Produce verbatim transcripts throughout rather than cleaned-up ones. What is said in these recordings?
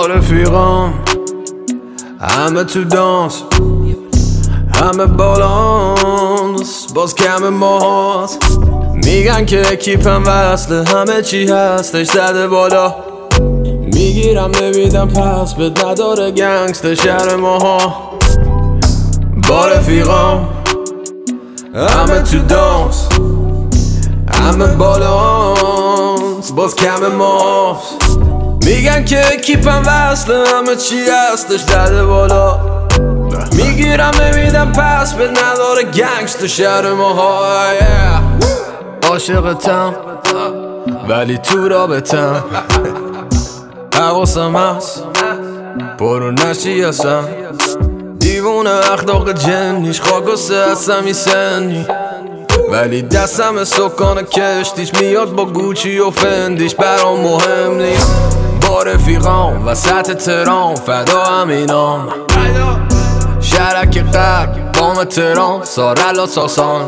با رفیقام همه تو دانس، همه بالانس، باز کم ماست. میگن که اکیپم وصله، همه چی هستش زده بالا. میگیرم نمیدم پس بد نداره گنگست شهر ماها. با رفیقام همه تو دانس، همه بالانس، باز کم ماست. میگن که اکیپم وصله، همه چی هستش زده بالا. میگیرم نمیدم پس بد نداره گنگست شهر ماها. عاشقتم ولی تو رابطم، حواسم هست برو نشی هستم. دیوونه اخلاق جنیش خاکسته هستم این سنی، ولی دستم سکان کشتیش میاد با گوچی و فندیش. برام مهم نیست با رفیقام وسط ترام، فدا همینام شرک قلب بام ترام، سارلا ساسان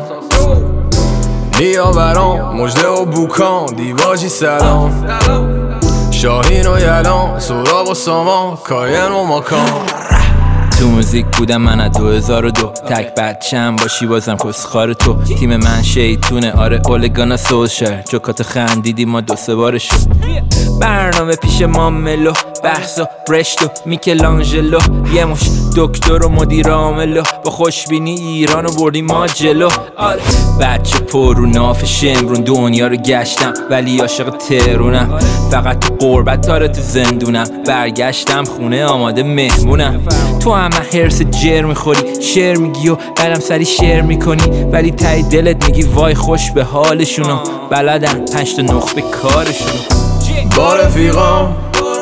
نیا برام مجده و بوکان دیواجی سلام. شاهین و یلان سراغ و سامان کاین و ماکان. تو موزیک بودم من از دو هزار و دو، تک بچم باشی بازم کسخار تو. تیم من شیطونه آره اولگانا سوشر، جوکات خندیدی ما دو سه بار شد. برنامه پیش ما ملو بحثا برشتو میکلانجلو، یه مش دکتر و مدیر عاملو، با خوشبینی ایرانو بردیم ما جلو. آره بچه پر رو ناف شمرون دنیا رو گشتم، ولی عاشق ترونم. فقط تو قربت داره تو زندونم، برگشتم خونه آماده مهمونم. تو همه هرس جر میخوری شعر میگی و بعدم سری شعر میکنی، ولی تای دلت میگی وای خوش به حالشونو. بلدن پنج تا نخبه کارشونو. با رفیقام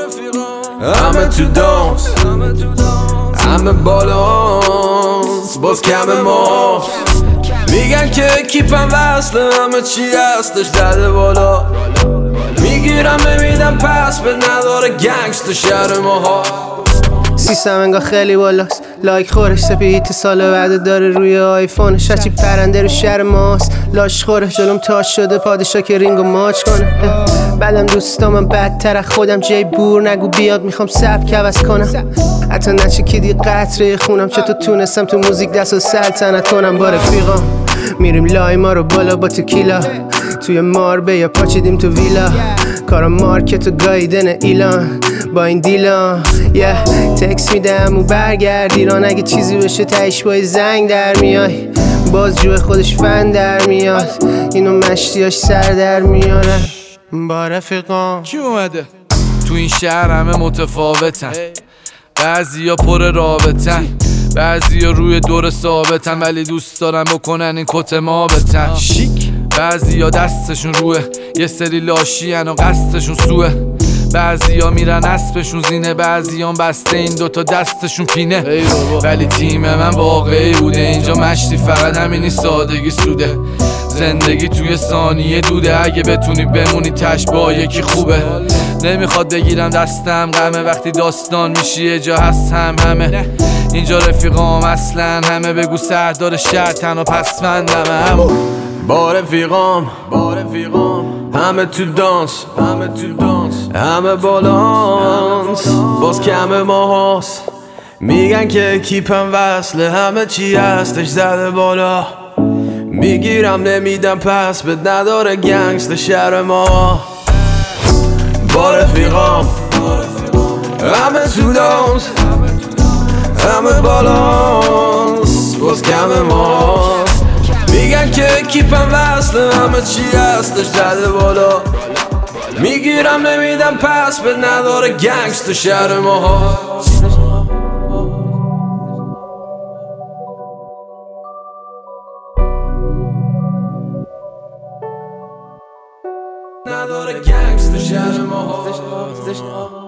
همه تو دانس، همه بالانس، باز کم ماست. میگن که اکیپم وصله، همه چی هستش زده بالا. میگیرم نمیدم پس به نداره گنگست شهر ماها. سیستم انگاه خیلی بالاست، لایک خورش سپید سال بعد داره روی آیفونش. هرچی پرنده رو شهر ماست لاش خوره، جلوم تاش شده پادشاه که رینگو ماچ کنه. بعدم دوستامم بدتر خودم، جای بور نگو بیاد میخوام سبک عوض کنم. حتی نچکیدی قطره خونم، چطور تونستم تو موزیک دست و سلطنت کنم. با رفیقام میریم لای ما رو بالا با تکیلا، توی ماربه یا پاچیدیم تو ویلا. کارا مارکت و گایدن ایلان با این دیلان. یه yeah. تکس میدم و برگرد ایران، اگه چیزی بشه تایش با زنگ در میای. باز جوه خودش فن در میاد، اینو مشتیاش سر در میارن. با رفیقام کی اومده؟ تو این شهر همه متفاوتن، بعضیا پر رابطن، بعضیا روی دور ثابتن، ولی دوست دارن بکنن این کت ما بتن شیک. بعضیا دستشون روه یه سری لاشین و قصدشون سوه، بعضیا میرن اسبشون زینه، بعضیان بسته این دوتا دستشون پینه. ولی تیم من واقعی بوده اینجا، مشتی فقط همینی سادگی سوده. زندگی توی ثانیه دوده، اگه بتونی بمونی تش با یکی خوبه. نمیخواد بگیرم دستم غمه، وقتی داستان میشی یه جا هست هم همه. اینجا رفیقام اصلا همه، بگو سردار شهر تنها پسفندم همه. با رفیقام با رفیقام همه تو دانس، همه تو دانس، همه بالانس، باز کم ماهاست. میگن که اکیپم وصله، همه چی هستش زده بالا. میگیرم نمیدم پس بد نداره گنگست شهر ما. با رفیقام همه تو دانس، همه بالانس، باز کم ماهاست. میگن که اکیپم وصله، همه چی هستش زده بالا. میگیرم نمیدم پس به نداره گنگست شهر ماها. نداره گنگست شهر ماها.